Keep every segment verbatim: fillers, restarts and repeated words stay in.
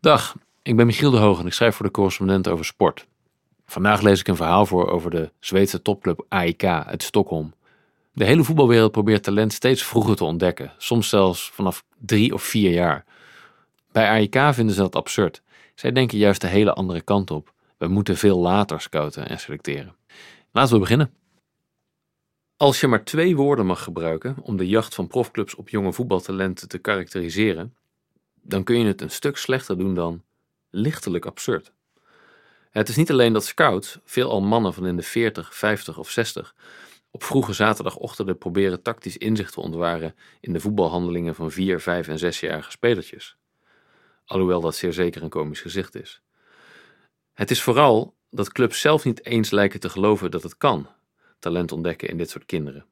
Dag, ik ben Michiel de Hoog en ik schrijf voor de Correspondent over sport. Vandaag lees ik een verhaal voor over de Zweedse topclub A I K uit Stockholm. De hele voetbalwereld probeert talent steeds vroeger te ontdekken, soms zelfs vanaf drie of vier jaar. Bij A I K vinden ze dat absurd. Zij denken juist de hele andere kant op. We moeten veel later scouten en selecteren. Laten we beginnen. Als je maar twee woorden mag gebruiken om de jacht van profclubs op jonge voetbaltalenten te karakteriseren, dan kun je het een stuk slechter doen dan lichtelijk absurd. Het is niet alleen dat scouts, veelal mannen van in de veertig, vijftig of zestig, op vroege zaterdagochtenden proberen tactisch inzicht te ontwaren in de voetbalhandelingen van vier, vijf en zesjarige spelertjes. Alhoewel dat zeer zeker een komisch gezicht is. Het is vooral dat clubs zelf niet eens lijken te geloven dat het kan, talent ontdekken in dit soort kinderen.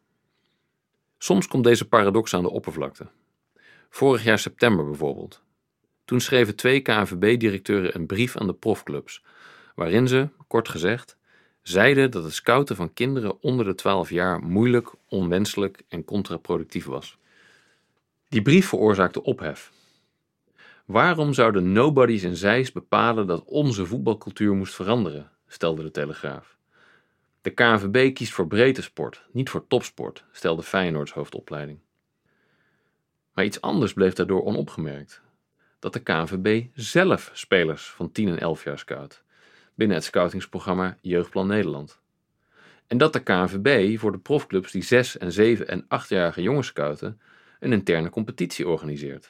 Soms komt deze paradox aan de oppervlakte. Vorig jaar september bijvoorbeeld. Toen schreven twee K N V B-directeuren een brief aan de profclubs, waarin ze, kort gezegd, zeiden dat het scouten van kinderen onder de twaalf jaar moeilijk, onwenselijk en contraproductief was. Die brief veroorzaakte ophef. Waarom zouden nobodies en zijs bepalen dat onze voetbalcultuur moest veranderen, stelde de Telegraaf. De K N V B kiest voor breedte sport, niet voor topsport, stelde Feyenoords hoofdopleiding. Maar iets anders bleef daardoor onopgemerkt. Dat de K N V B zelf spelers van tien en elf jaar scout, binnen het scoutingsprogramma Jeugdplan Nederland. En dat de K N V B voor de profclubs die zes en zeven en achtjarige jongens scouten, een interne competitie organiseert.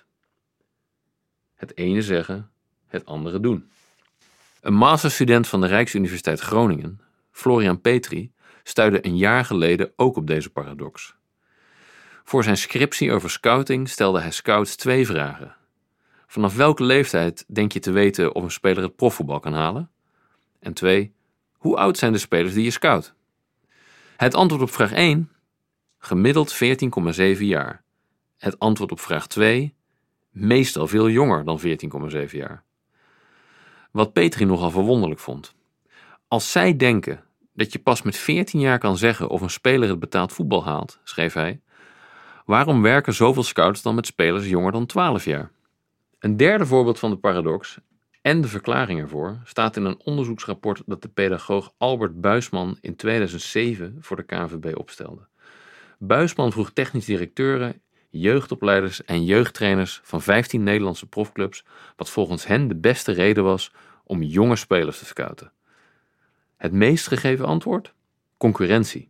Het ene zeggen, het andere doen. Een masterstudent van de Rijksuniversiteit Groningen, Florian Petri, stuitte een jaar geleden ook op deze paradox. Voor zijn scriptie over scouting stelde hij scouts twee vragen. Vanaf welke leeftijd denk je te weten of een speler het profvoetbal kan halen? En twee, hoe oud zijn de spelers die je scout? Het antwoord op vraag één, gemiddeld veertien komma zeven jaar. Het antwoord op vraag twee, meestal veel jonger dan veertien komma zeven jaar. Wat Petri nogal verwonderlijk vond. Als zij denken dat je pas met veertien jaar kan zeggen of een speler het betaald voetbal haalt, schreef hij, waarom werken zoveel scouts dan met spelers jonger dan twaalf jaar? Een derde voorbeeld van de paradox en de verklaring ervoor staat in een onderzoeksrapport dat de pedagoog Albert Buisman in tweeduizend zeven voor de K N V B opstelde. Buisman vroeg technisch directeuren, jeugdopleiders en jeugdtrainers van vijftien Nederlandse profclubs wat volgens hen de beste reden was om jonge spelers te scouten. Het meest gegeven antwoord? Concurrentie.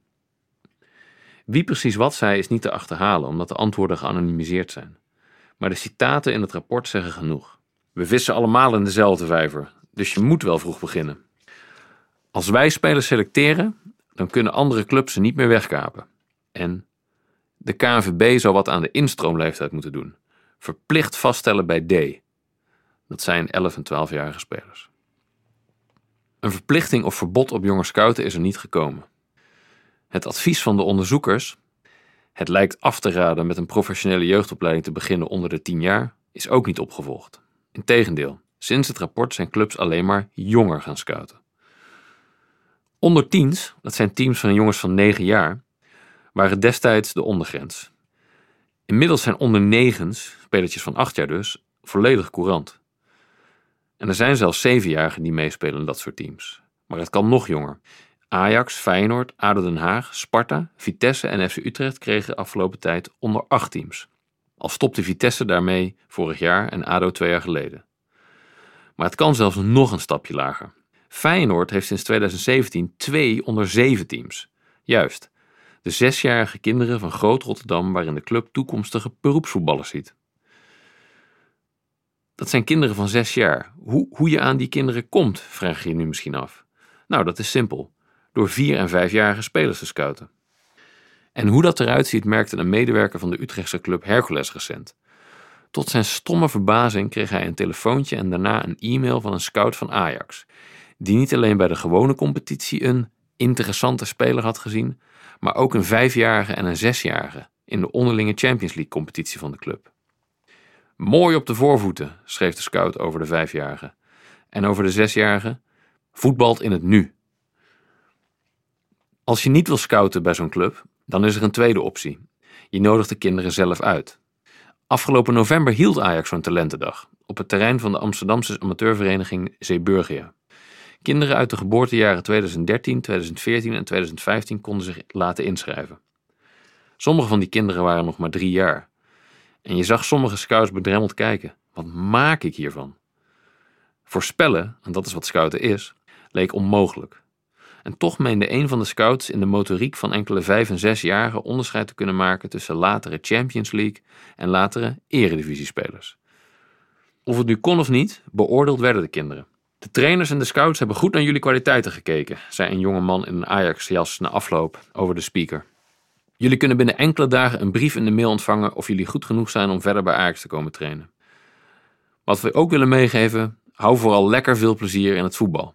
Wie precies wat zei is niet te achterhalen omdat de antwoorden geanonimiseerd zijn. Maar de citaten in het rapport zeggen genoeg. We vissen allemaal in dezelfde vijver, dus je moet wel vroeg beginnen. Als wij spelers selecteren, dan kunnen andere clubs ze niet meer wegkapen. En de K N V B zou wat aan de instroomleeftijd moeten doen. Verplicht vaststellen bij D. Dat zijn elf- en twaalfjarige spelers. Een verplichting of verbod op jonge scouten is er niet gekomen. Het advies van de onderzoekers, het lijkt af te raden met een professionele jeugdopleiding te beginnen onder de tien jaar, is ook niet opgevolgd. Integendeel, sinds het rapport zijn clubs alleen maar jonger gaan scouten. Onder tiens, dat zijn teams van jongens van negen jaar, waren destijds de ondergrens. Inmiddels zijn onder negens, spelertjes van acht jaar dus, volledig courant. En er zijn zelfs zevenjarigen die meespelen in dat soort teams. Maar het kan nog jonger. Ajax, Feyenoord, A D O Den Haag, Sparta, Vitesse en F C Utrecht kregen afgelopen tijd onder acht teams. Al stopte Vitesse daarmee vorig jaar en A D O twee jaar geleden. Maar het kan zelfs nog een stapje lager. Feyenoord heeft sinds tweeduizend zeventien twee onder zeven teams. Juist, de zesjarige kinderen van Groot Rotterdam waarin de club toekomstige beroepsvoetballers ziet. Dat zijn kinderen van zes jaar. Hoe, hoe je aan die kinderen komt, vraag je je nu misschien af. Nou, dat is simpel. Door vier- en vijfjarige spelers te scouten. En hoe dat eruit ziet merkte een medewerker van de Utrechtse club Hercules recent. Tot zijn stomme verbazing kreeg hij een telefoontje en daarna een e-mail van een scout van Ajax, die niet alleen bij de gewone competitie een interessante speler had gezien, maar ook een vijfjarige en een zesjarige in de onderlinge Champions League competitie van de club. Mooi op de voorvoeten, schreef de scout over de vijfjarige. En over de zesjarige, voetbalt in het nu. Als je niet wil scouten bij zo'n club, dan is er een tweede optie. Je nodigt de kinderen zelf uit. Afgelopen november hield Ajax zo'n talentendag. Op op het terrein van de Amsterdamse amateurvereniging Zeeburgia. Kinderen uit de geboortejaren tweeduizend dertien, tweeduizend veertien en tweeduizend vijftien konden zich laten inschrijven. Sommige van die kinderen waren nog maar drie jaar. En je zag sommige scouts bedremmeld kijken. Wat maak ik hiervan? Voorspellen, en dat is wat scouten is, leek onmogelijk. En toch meende een van de scouts in de motoriek van enkele vijf- en zesjarigen onderscheid te kunnen maken tussen latere Champions League en latere eredivisiespelers. Of het nu kon of niet, beoordeeld werden de kinderen. De trainers en de scouts hebben goed naar jullie kwaliteiten gekeken, zei een jonge man in een Ajax-jas na afloop over de speaker. Jullie kunnen binnen enkele dagen een brief in de mail ontvangen of jullie goed genoeg zijn om verder bij Ajax te komen trainen. Wat we ook willen meegeven, hou vooral lekker veel plezier in het voetbal.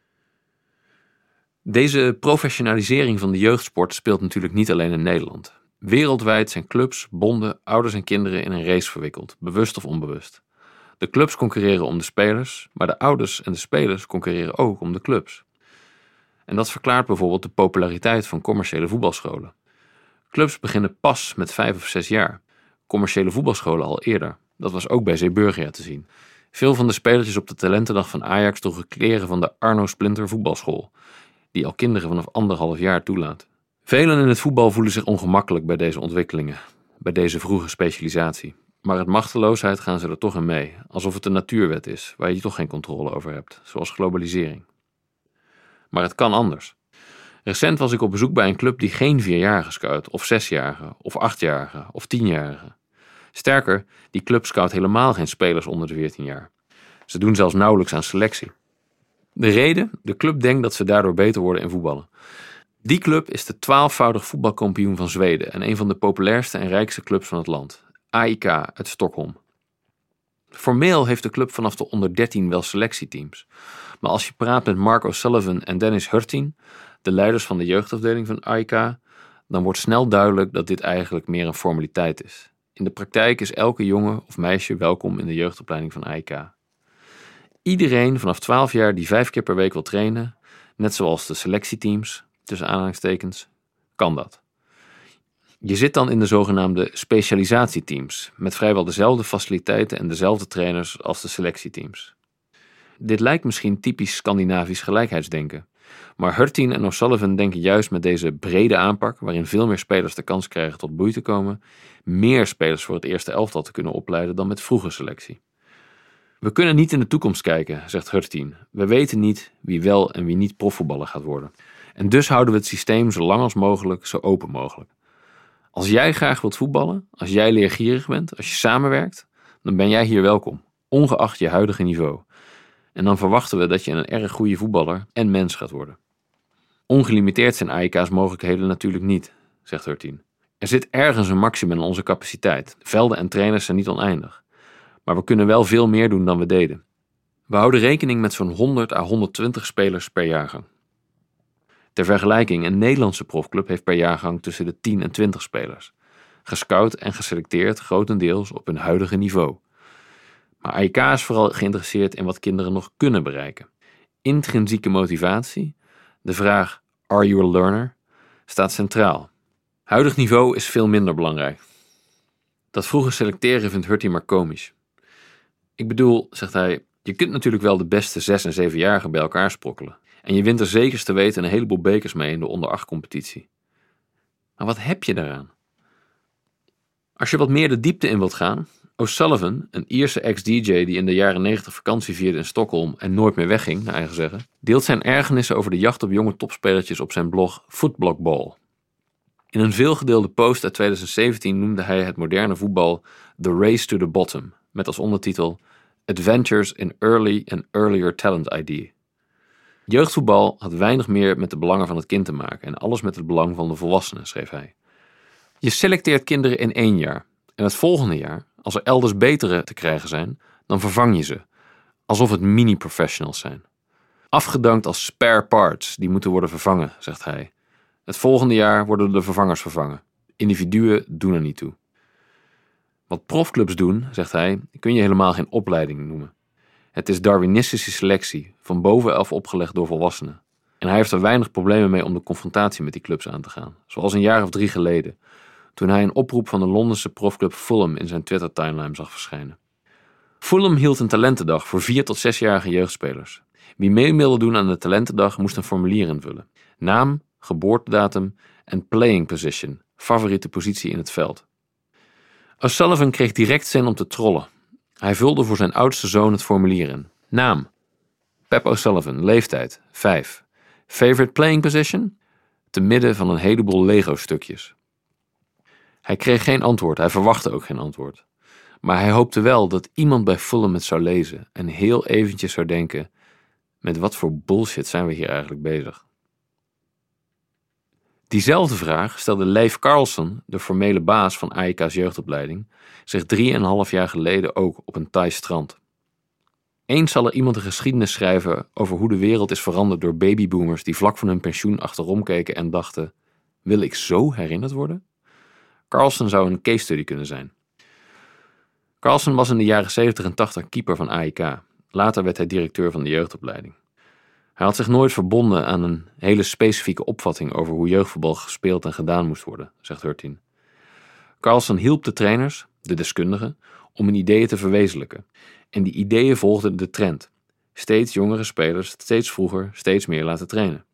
Deze professionalisering van de jeugdsport speelt natuurlijk niet alleen in Nederland. Wereldwijd zijn clubs, bonden, ouders en kinderen in een race verwikkeld, bewust of onbewust. De clubs concurreren om de spelers, maar de ouders en de spelers concurreren ook om de clubs. En dat verklaart bijvoorbeeld de populariteit van commerciële voetbalscholen. Clubs beginnen pas met vijf of zes jaar. Commerciële voetbalscholen al eerder. Dat was ook bij Zeeburgia te zien. Veel van de spelertjes op de talentendag van Ajax droegen kleren van de Arno Splinter voetbalschool, die al kinderen vanaf anderhalf jaar toelaat. Velen in het voetbal voelen zich ongemakkelijk bij deze ontwikkelingen, bij deze vroege specialisatie. Maar uit machteloosheid gaan ze er toch in mee, alsof het een natuurwet is, waar je toch geen controle over hebt, zoals globalisering. Maar het kan anders. Recent was ik op bezoek bij een club die geen vierjarige scout, of zesjarige, of achtjarige, of tienjarige. Sterker, die club scout helemaal geen spelers onder de veertien jaar. Ze doen zelfs nauwelijks aan selectie. De reden? De club denkt dat ze daardoor beter worden in voetballen. Die club is de twaalfvoudig voetbalkampioen van Zweden en een van de populairste en rijkste clubs van het land. A I K uit Stockholm. Formeel heeft de club vanaf de onder dertien wel selectieteams. Maar als je praat met Mark O'Sullivan en Dennis Hurtin, de leiders van de jeugdafdeling van A I K, dan wordt snel duidelijk dat dit eigenlijk meer een formaliteit is. In de praktijk is elke jongen of meisje welkom in de jeugdopleiding van A I K. Iedereen vanaf twaalf jaar die vijf keer per week wil trainen, net zoals de selectieteams, tussen aanhalingstekens, kan dat. Je zit dan in de zogenaamde specialisatieteams, met vrijwel dezelfde faciliteiten en dezelfde trainers als de selectieteams. Dit lijkt misschien typisch Scandinavisch gelijkheidsdenken, maar Hurtin en O'Sullivan denken juist met deze brede aanpak, waarin veel meer spelers de kans krijgen tot bloei te komen, meer spelers voor het eerste elftal te kunnen opleiden dan met vroege selectie. We kunnen niet in de toekomst kijken, zegt Hurtin. We weten niet wie wel en wie niet profvoetballer gaat worden. En dus houden we het systeem zo lang als mogelijk, zo open mogelijk. Als jij graag wilt voetballen, als jij leergierig bent, als je samenwerkt, dan ben jij hier welkom, ongeacht je huidige niveau. En dan verwachten we dat je een erg goede voetballer en mens gaat worden. Ongelimiteerd zijn A I K's mogelijkheden natuurlijk niet, zegt Hurtin. Er zit ergens een maximum in onze capaciteit. Velden en trainers zijn niet oneindig. Maar we kunnen wel veel meer doen dan we deden. We houden rekening met zo'n honderd à honderdtwintig spelers per jaargang. Ter vergelijking, een Nederlandse profclub heeft per jaargang tussen de tien en twintig spelers. Gescout en geselecteerd grotendeels op hun huidige niveau. Maar A I K is vooral geïnteresseerd in wat kinderen nog kunnen bereiken. Intrinsieke motivatie, de vraag "Are you a learner?" staat centraal. Huidig niveau is veel minder belangrijk. Dat vroege selecteren vindt Hurtin maar komisch. Ik bedoel, zegt hij, je kunt natuurlijk wel de beste zes- en zevenjarigen bij elkaar sprokkelen. En je wint er zekers te weten een heleboel bekers mee in de onder acht competitie. Maar wat heb je daaraan? Als je wat meer de diepte in wilt gaan, O'Sullivan, een Ierse ex-D J die in de jaren negentig vakantie vierde in Stockholm en nooit meer wegging, naar eigen zeggen, deelt zijn ergernissen over de jacht op jonge topspelertjes op zijn blog Footblockball. In een veelgedeelde post uit tweeduizend zeventien noemde hij het moderne voetbal The Race to the Bottom, met als ondertitel Adventures in Early and Earlier Talent I D. Jeugdvoetbal had weinig meer met de belangen van het kind te maken en alles met het belang van de volwassenen, schreef hij. Je selecteert kinderen in één jaar en het volgende jaar, als er elders betere te krijgen zijn, dan vervang je ze, alsof het mini-professionals zijn. Afgedankt als spare parts die moeten worden vervangen, zegt hij. Het volgende jaar worden de vervangers vervangen. Individuen doen er niet toe. Wat profclubs doen, zegt hij, kun je helemaal geen opleiding noemen. Het is Darwinistische selectie, van bovenaf opgelegd door volwassenen. En hij heeft er weinig problemen mee om de confrontatie met die clubs aan te gaan. Zoals een jaar of drie geleden, toen hij een oproep van de Londense profclub Fulham in zijn Twitter-timeline zag verschijnen. Fulham hield een talentendag voor vier tot zesjarige jeugdspelers. Wie mee wilde doen aan de talentendag moest een formulier invullen. Naam, geboortedatum en playing position, favoriete positie in het veld. O'Sullivan kreeg direct zin om te trollen. Hij vulde voor zijn oudste zoon het formulier in. Naam: Pep O'Sullivan, leeftijd vijf. Favorite playing position? Te midden van een heleboel Lego-stukjes. Hij kreeg geen antwoord, hij verwachtte ook geen antwoord. Maar hij hoopte wel dat iemand bij Fulham het zou lezen en heel eventjes zou denken: met wat voor bullshit zijn we hier eigenlijk bezig? Diezelfde vraag stelde Leif Carlsen, de formele baas van A E K's jeugdopleiding, zich drieënhalf jaar geleden ook op een Thais strand. Eens zal er iemand een geschiedenis schrijven over hoe de wereld is veranderd door babyboomers die vlak van hun pensioen achterom keken en dachten: wil ik zo herinnerd worden? Carlsen zou een case study kunnen zijn. Carlsen was in de jaren zeventig en tachtig keeper van A E K. Later werd hij directeur van de jeugdopleiding. Hij had zich nooit verbonden aan een hele specifieke opvatting over hoe jeugdvoetbal gespeeld en gedaan moest worden, zegt Hurtien. Carlsen hielp de trainers, de deskundigen, om hun ideeën te verwezenlijken. En die ideeën volgden de trend. Steeds jongere spelers, steeds vroeger, steeds meer laten trainen.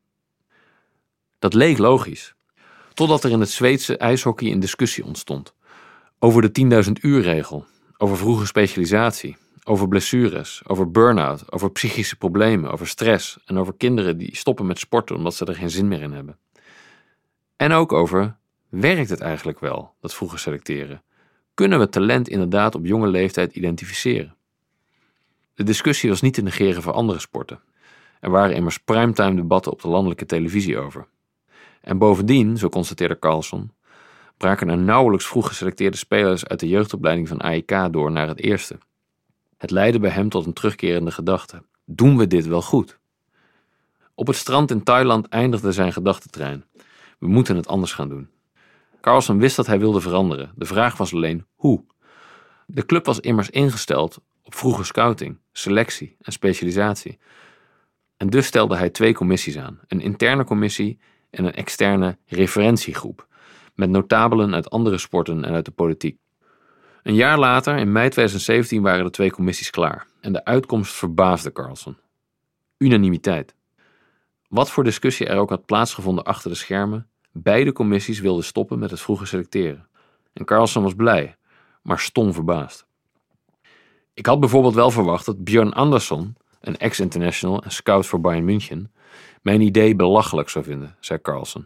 Dat leek logisch. Totdat er in het Zweedse ijshockey een discussie ontstond. Over de tienduizend uur regel, over vroege specialisatie, over blessures, over burn-out, over psychische problemen, over stress en over kinderen die stoppen met sporten omdat ze er geen zin meer in hebben. En ook over: werkt het eigenlijk wel, dat vroege selecteren? Kunnen we talent inderdaad op jonge leeftijd identificeren? De discussie was niet te negeren voor andere sporten. Er waren immers primetime debatten op de landelijke televisie over. En bovendien, zo constateerde Carlsen, braken er nauwelijks vroeg geselecteerde spelers uit de jeugdopleiding van A E K door naar het eerste. Het leidde bij hem tot een terugkerende gedachte: doen we dit wel goed? Op het strand in Thailand eindigde zijn gedachtentrein. We moeten het anders gaan doen. Carlsen wist dat hij wilde veranderen. De vraag was alleen hoe. De club was immers ingesteld op vroege scouting, selectie en specialisatie. En dus stelde hij twee commissies aan: een interne commissie en een externe referentiegroep, met notabelen uit andere sporten en uit de politiek. Een jaar later, in mei tweeduizend zeventien, waren de twee commissies klaar. En de uitkomst verbaasde Carlsen. Unanimiteit. Wat voor discussie er ook had plaatsgevonden achter de schermen, beide commissies wilden stoppen met het vroege selecteren. En Carlsen was blij, maar stom verbaasd. Ik had bijvoorbeeld wel verwacht dat Björn Andersson, een ex-international en scout voor Bayern München, mijn idee belachelijk zou vinden, zei Carlsen.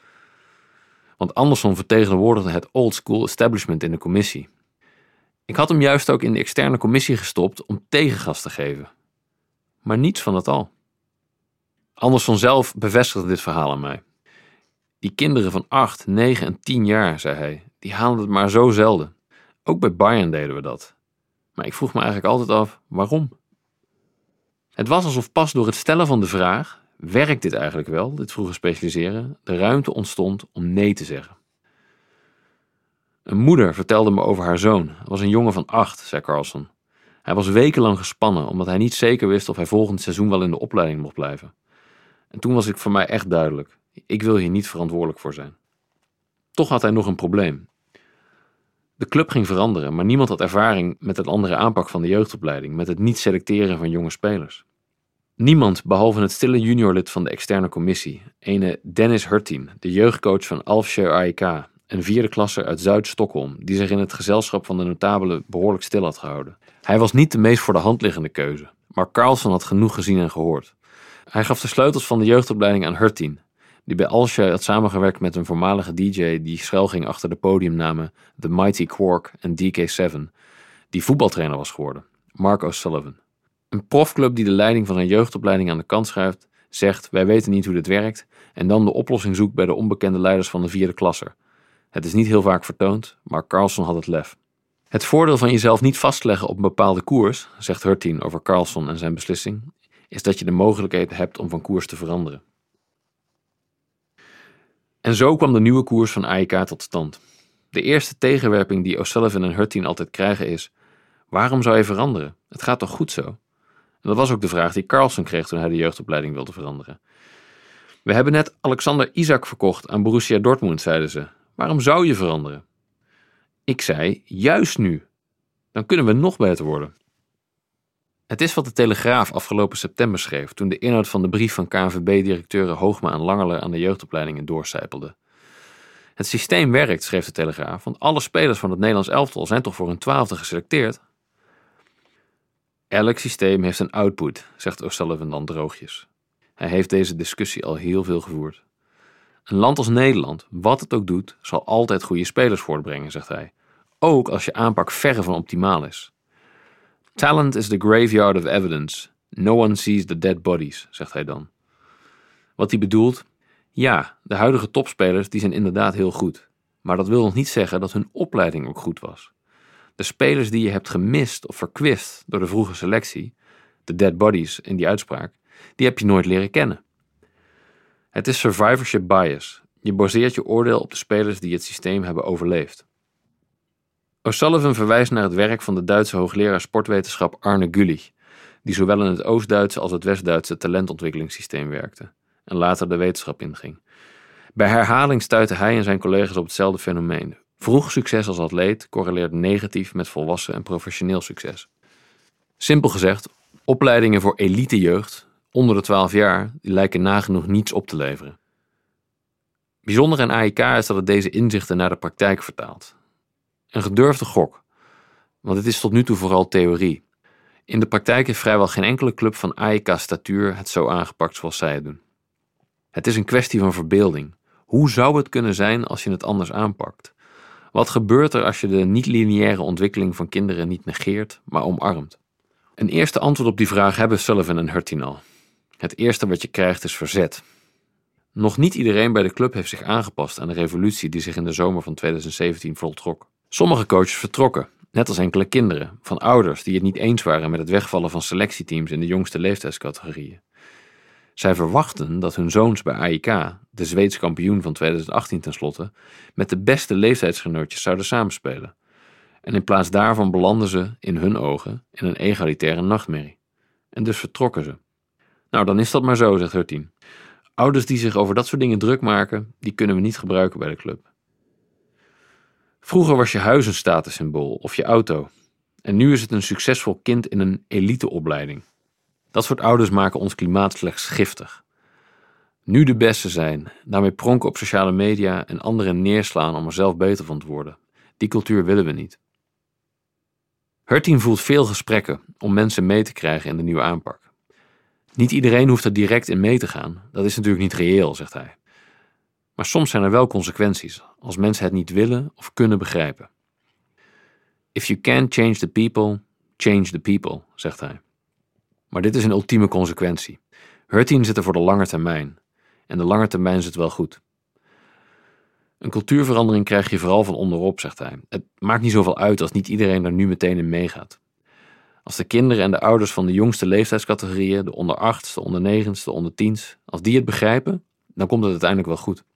Want Andersson vertegenwoordigde het old school establishment in de commissie. Ik had hem juist ook in de externe commissie gestopt om tegengas te geven. Maar niets van dat al. Andersson zelf bevestigde dit verhaal aan mij. Die kinderen van acht, negen en tien jaar, zei hij, die halen het maar zo zelden. Ook bij Bayern deden we dat. Maar ik vroeg me eigenlijk altijd af, waarom? Het was alsof pas door het stellen van de vraag: werkt dit eigenlijk wel, dit vroege specialiseren, de ruimte ontstond om nee te zeggen. Een moeder vertelde me over haar zoon. Het was een jongen van acht, zei Carlsen. Hij was wekenlang gespannen, omdat hij niet zeker wist of hij volgend seizoen wel in de opleiding mocht blijven. En toen was ik voor mij echt duidelijk: ik wil hier niet verantwoordelijk voor zijn. Toch had hij nog een probleem. De club ging veranderen, maar niemand had ervaring met het andere aanpak van de jeugdopleiding, met het niet selecteren van jonge spelers. Niemand, behalve het stille juniorlid van de externe commissie, ene Dennis Hurtien, de jeugdcoach van Alfshire A E K, een vierde klasser uit Zuid-Stockholm, die zich in het gezelschap van de notabelen behoorlijk stil had gehouden. Hij was niet de meest voor de hand liggende keuze, maar Carlsen had genoeg gezien en gehoord. Hij gaf de sleutels van de jeugdopleiding aan Hurtien, die bij Alfshire had samengewerkt met een voormalige D J die schuilging achter de podiumnamen The Mighty Quark en D K zeven, die voetbaltrainer was geworden, Mark O'Sullivan. Een profclub die de leiding van een jeugdopleiding aan de kant schuift, zegt: wij weten niet hoe dit werkt, en dan de oplossing zoekt bij de onbekende leiders van de vierde klasser. Het is niet heel vaak vertoond, maar Carlsen had het lef. Het voordeel van jezelf niet vastleggen op een bepaalde koers, zegt Hurtien over Carlsen en zijn beslissing, is dat je de mogelijkheid hebt om van koers te veranderen. En zo kwam de nieuwe koers van A E K tot stand. De eerste tegenwerping die O'Sullivan en Hurtien altijd krijgen is: waarom zou je veranderen? Het gaat toch goed zo? En dat was ook de vraag die Carlsen kreeg toen hij de jeugdopleiding wilde veranderen. We hebben net Alexander Isak verkocht aan Borussia Dortmund, zeiden ze. Waarom zou je veranderen? Ik zei: juist nu. Dan kunnen we nog beter worden. Het is wat de Telegraaf afgelopen september schreef toen de inhoud van de brief van K N V B-directeuren Hoogma en Langerle aan de jeugdopleidingen doorcijpelde. Het systeem werkt, schreef de Telegraaf, want alle spelers van het Nederlands elftal zijn toch voor hun twaalfde geselecteerd? Elk systeem heeft een output, zegt O'Sullivan dan droogjes. Hij heeft deze discussie al heel veel gevoerd. Een land als Nederland, wat het ook doet, zal altijd goede spelers voortbrengen, zegt hij. Ook als je aanpak verre van optimaal is. Talent is the graveyard of evidence. No one sees the dead bodies, zegt hij dan. Wat hij bedoelt? Ja, de huidige topspelers die zijn inderdaad heel goed. Maar dat wil nog niet zeggen dat hun opleiding ook goed was. De spelers die je hebt gemist of verkwist door de vroege selectie, de dead bodies in die uitspraak, die heb je nooit leren kennen. Het is survivorship bias. Je baseert je oordeel op de spelers die het systeem hebben overleefd. O'Sullivan verwijst naar het werk van de Duitse hoogleraar sportwetenschap Arne Güllich, die zowel in het Oost-Duitse als het West-Duitse talentontwikkelingssysteem werkte en later de wetenschap inging. Bij herhaling stuitte hij en zijn collega's op hetzelfde fenomeen. Vroeg succes als atleet correleert negatief met volwassen en professioneel succes. Simpel gezegd, opleidingen voor elitejeugd onder de twaalf jaar die lijken nagenoeg niets op te leveren. Bijzonder aan A I K is dat het deze inzichten naar de praktijk vertaalt. Een gedurfde gok, want het is tot nu toe vooral theorie. In de praktijk heeft vrijwel geen enkele club van A I K-statuur het zo aangepakt zoals zij het doen. Het is een kwestie van verbeelding. Hoe zou het kunnen zijn als je het anders aanpakt? Wat gebeurt er als je de niet-lineaire ontwikkeling van kinderen niet negeert, maar omarmt? Een eerste antwoord op die vraag hebben Sullivan en Hurtin al. Het eerste wat je krijgt is verzet. Nog niet iedereen bij de club heeft zich aangepast aan de revolutie die zich in de zomer van twintig zeventien voltrok. Sommige coaches vertrokken, net als enkele kinderen, van ouders die het niet eens waren met het wegvallen van selectieteams in de jongste leeftijdscategorieën. Zij verwachten dat hun zoons bij A I K, de Zweedse kampioen van twintig achttien tenslotte, met de beste leeftijdsgenootjes zouden samenspelen. En in plaats daarvan belanden ze, in hun ogen, in een egalitaire nachtmerrie. En dus vertrokken ze. Nou, dan is dat maar zo, zegt Hurtin. Ouders die zich over dat soort dingen druk maken, die kunnen we niet gebruiken bij de club. Vroeger was je huis een statussymbool of je auto. En nu is het een succesvol kind in een eliteopleiding. Dat soort ouders maken ons klimaat slechts giftig. Nu de beste zijn, daarmee pronken op sociale media en anderen neerslaan om er zelf beter van te worden. Die cultuur willen we niet. Hurtin voelt veel gesprekken om mensen mee te krijgen in de nieuwe aanpak. Niet iedereen hoeft er direct in mee te gaan. Dat is natuurlijk niet reëel, zegt hij. Maar soms zijn er wel consequenties, als mensen het niet willen of kunnen begrijpen. If you can't change the people, change the people, zegt hij. Maar dit is een ultieme consequentie. Hurtin zit er voor de lange termijn. En de lange termijn zit wel goed. Een cultuurverandering krijg je vooral van onderop, zegt hij. Het maakt niet zoveel uit als niet iedereen er nu meteen in meegaat. Als de kinderen en de ouders van de jongste leeftijdscategorieën, de onder achts, de onder negens, de onder tiens, als die het begrijpen, dan komt het uiteindelijk wel goed.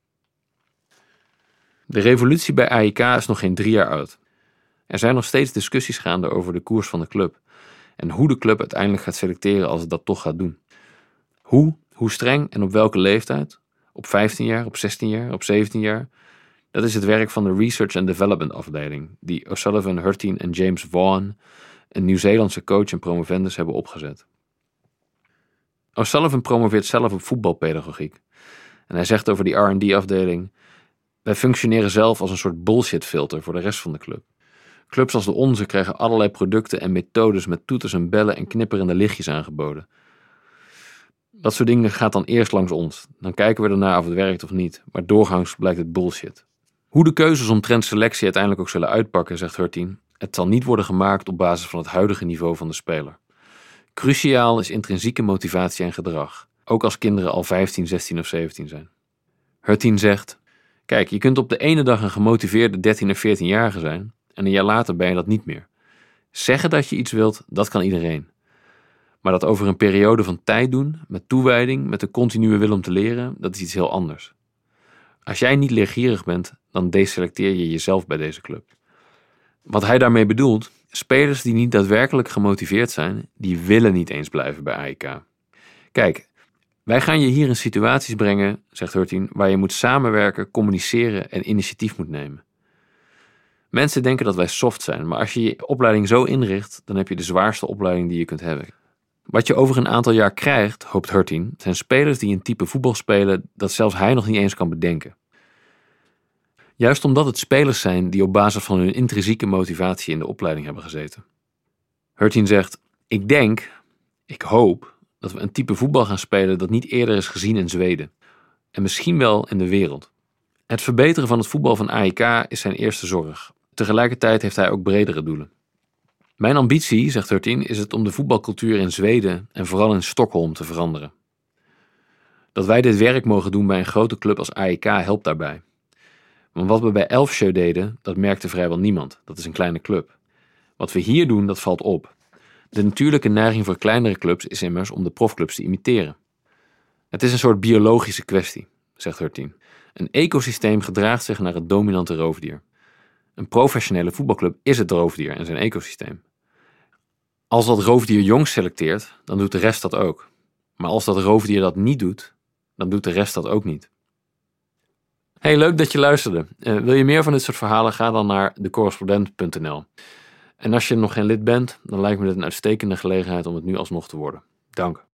De revolutie bij A I K is nog geen drie jaar oud. Er zijn nog steeds discussies gaande over de koers van de club en hoe de club uiteindelijk gaat selecteren als het dat toch gaat doen. Hoe, hoe streng en op welke leeftijd? Op vijftien jaar, op zestien jaar, op zeventien jaar? Dat is het werk van de Research and Development afdeling, die O'Sullivan, Hurtin en James Vaughan, een Nieuw-Zeelandse coach en promovendus, hebben opgezet. O'Sullivan promoveert zelf op voetbalpedagogiek. En hij zegt over die R en D afdeling: wij functioneren zelf als een soort bullshit-filter voor de rest van de club. Clubs als de onze krijgen allerlei producten en methodes met toeters en bellen en knipperende lichtjes aangeboden. Dat soort dingen gaat dan eerst langs ons. Dan kijken we ernaar of het werkt of niet, maar doorgaans blijkt het bullshit. Hoe de keuzes omtrent selectie uiteindelijk ook zullen uitpakken, zegt Hurtin, het zal niet worden gemaakt op basis van het huidige niveau van de speler. Cruciaal is intrinsieke motivatie en gedrag, ook als kinderen al vijftien, zestien of zeventien zijn. Hurtin zegt: kijk, je kunt op de ene dag een gemotiveerde dertien of veertienjarige zijn en een jaar later ben je dat niet meer. Zeggen dat je iets wilt, dat kan iedereen. Maar dat over een periode van tijd doen, met toewijding, met de continue wil om te leren, dat is iets heel anders. Als jij niet leergierig bent, dan deselecteer je jezelf bij deze club. Wat hij daarmee bedoelt, spelers die niet daadwerkelijk gemotiveerd zijn, die willen niet eens blijven bij A I K. Kijk, wij gaan je hier in situaties brengen, zegt Hurtin, waar je moet samenwerken, communiceren en initiatief moet nemen. Mensen denken dat wij soft zijn, maar als je je opleiding zo inricht, dan heb je de zwaarste opleiding die je kunt hebben. Wat je over een aantal jaar krijgt, hoopt Hurtien, zijn spelers die een type voetbal spelen dat zelfs hij nog niet eens kan bedenken. Juist omdat het spelers zijn die op basis van hun intrinsieke motivatie in de opleiding hebben gezeten. Hurtien zegt, ik denk, ik hoop, dat we een type voetbal gaan spelen dat niet eerder is gezien in Zweden. En misschien wel in de wereld. Het verbeteren van het voetbal van A E K is zijn eerste zorg. Tegelijkertijd heeft hij ook bredere doelen. Mijn ambitie, zegt Hurtien, is het om de voetbalcultuur in Zweden en vooral in Stockholm te veranderen. Dat wij dit werk mogen doen bij een grote club als A E K helpt daarbij. Want wat we bij Elfsjö deden, dat merkte vrijwel niemand. Dat is een kleine club. Wat we hier doen, dat valt op. De natuurlijke neiging voor kleinere clubs is immers om de profclubs te imiteren. Het is een soort biologische kwestie, zegt Hurtien. Een ecosysteem gedraagt zich naar het dominante roofdier. Een professionele voetbalclub is het roofdier en zijn ecosysteem. Als dat roofdier jong selecteert, dan doet de rest dat ook. Maar als dat roofdier dat niet doet, dan doet de rest dat ook niet. Hey, leuk dat je luisterde. Uh, wil je meer van dit soort verhalen? Ga dan naar de correspondent punt n l. En als je nog geen lid bent, dan lijkt me dit een uitstekende gelegenheid om het nu alsnog te worden. Dank.